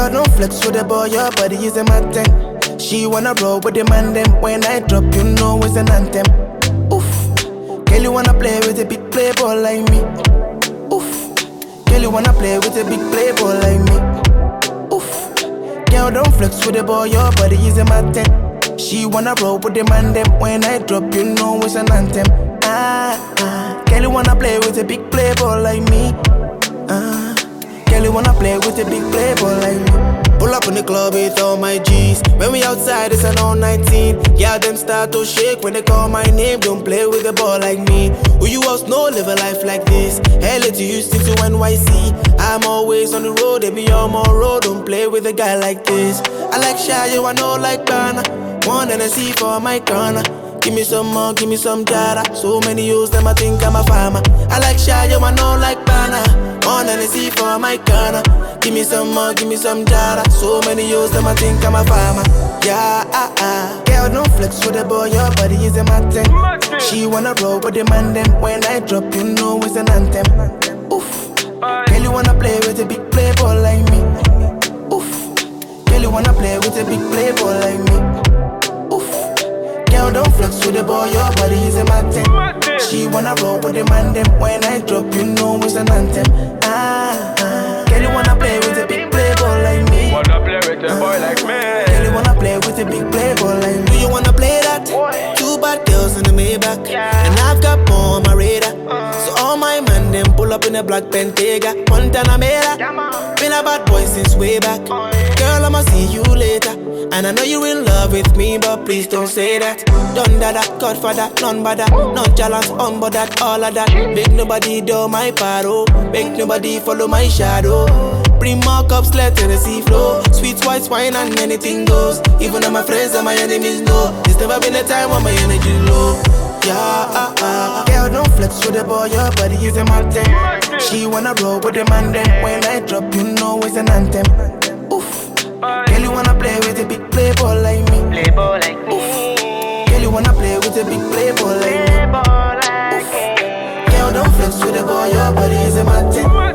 Girl, don't flex with the boy, your body is a matten. She wanna roll with the man them. When I drop, you know it's an anthem. Oof. Girl, you wanna play with a big playboy like me. Oof. Girl, you wanna play with a big playboy like me. Oof. Girl, don't flex with the boy, your body is a matten. She wanna roll with the man them. When I drop, you know it's an anthem. Girl, you wanna play with a big playboy like me. Girl, you wanna play with a big playboy like me. Pull up in the club with all my G's. When we outside, it's an all 19. Yeah, them start to shake when they call my name. Don't play with a ball like me. Who you else know live a life like this? LA to Houston to NYC. I'm always on the road, they be on my road. Don't play with a guy like this. I like Shy, you I know like Ghana. One and I see for my corner. Give me some more, give me some jara. So many use them, I think I'm a farmer. I like Shy, you I know like Ghana. One and I see for my corner. Give me some more, give me some jara. So many use them, I think I'm a farmer. Yeah, Girl, don't flex with the boy, your body is a matten. She wanna roll with the man then. When I drop, you know it's an anthem. Oof. Girl, you wanna play with a big playboy like me. Oof. Girl, you wanna play with a big playboy like me. Oof. Girl, don't flex with the boy, your body is a matten. She wanna roll with the man then. When I drop, you know it's an anthem. Girl, you wanna play with a big playboy like me. Wanna play with a boy like me. Girl, you wanna play with a big playboy like me. Do you wanna play that? Two bad girls in the Maybach, and I've got more on my radar. So all my man them pull up in a black Bentayga, Montana Mera. Been a bad boy since way back. Girl, I'ma see you later. And I know you in love with me, but please don't say that. Done that, Godfather, none but that. Nonchalant, unbothered, all of that. Make nobody do my paro. Make nobody follow my shadow. Bring more cups, let Tennessee flow. Sweet white wine and anything goes. Even though my friends and my enemies know. There's never been a time when my energy low. Yeah, Girl, don't flex with the boy, your body is a matten. She wanna roll with the man then. When I drop, you know it's an anthem. Oof. Girl, you wanna play with a big playboy like me. Playboy like me. Oof. Girl, you wanna play with a big playboy like me. Oof. Girl, don't flex with the boy, your body is a matten.